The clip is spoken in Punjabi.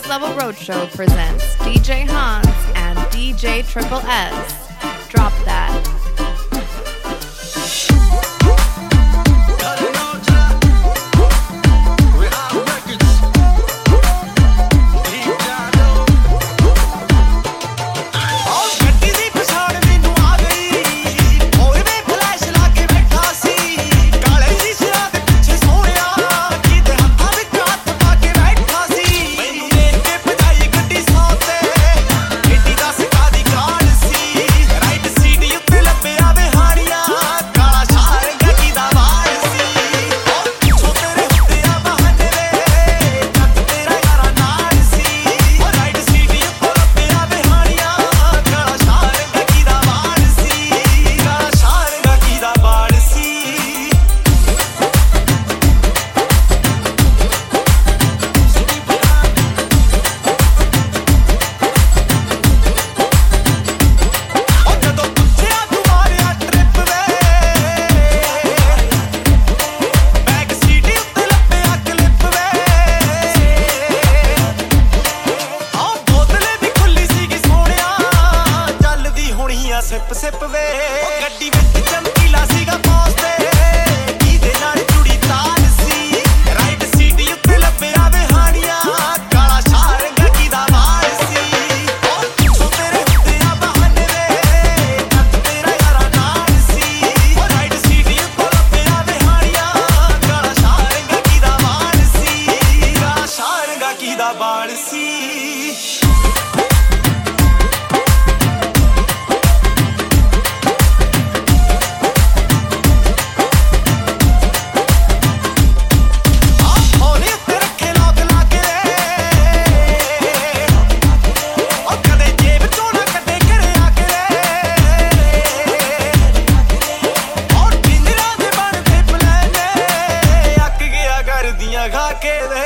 Next Level Roadshow presents DJ Hans and DJ Triple S. Drop that. Sip sip ਵੇ ਗੱਡੀ ਵਿੱਚ ਚਮਕੀਲਾ ਸੀਗਾ ਪੋਸਟੇ ਇਹਦੇ ਨਾਲ ਜੁੜੀ ਤਾਰ ਸੀ ਰਾਈਟ ਸੀਟ ਉੱਤੇ ਲੱਭਿਆ ਵੇ ਹਾਣੀਆਂ ਕਾਲਾ ਸ਼ਾਰੰਗਾ ਕੀ ਦਾ ਵਾਰ ਸੀ ਉਹ ਤੇਰੇ ਉੱਤੇ ਆ ਬਹਾਨੇ ਵੇ ਜੱਟ ਤੇਰਾ ਯਾਰਾ ਨਾਲ ਸੀ ਉਹ ਰਾਈਟ ਸੀਟ ਉੱਤੇ ਲੱਭਿਆ ਵੇ ਹਾਣੀਆਂ ਕਾਲਾ ਸ਼ਾਰੰਗਾ ਕੀ ਦਾ ਵਾਰ ਸੀ ਕਾਲਾ ਸ਼ਾਰੰਗਾ ਕੀ ਦਾ ਵਾਰ ਸੀ ਖਾ ਕੇ